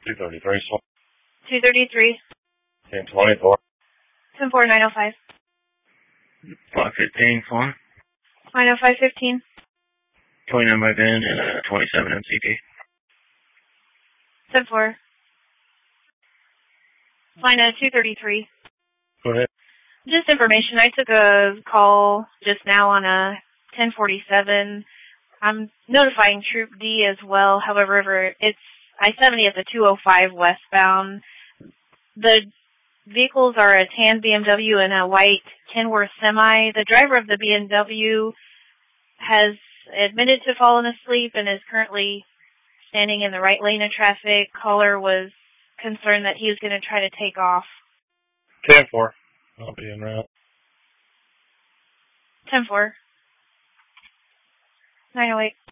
233, 233. 1024. 104905. 515, fine. 90515. 29 by van and 27 MCT. 74. Line 233. Go ahead. Just information. I took a call just now on a 1047. I'm notifying Troop D as well. However, it's I-70 at the 205 westbound. The vehicles are a tan BMW and a white Kenworth semi. The driver of the BMW has admitted to falling asleep and is currently standing in the right lane of traffic. Caller was concerned that he was going to try to take off. 10-4. I'll be en route. 10-4. 908.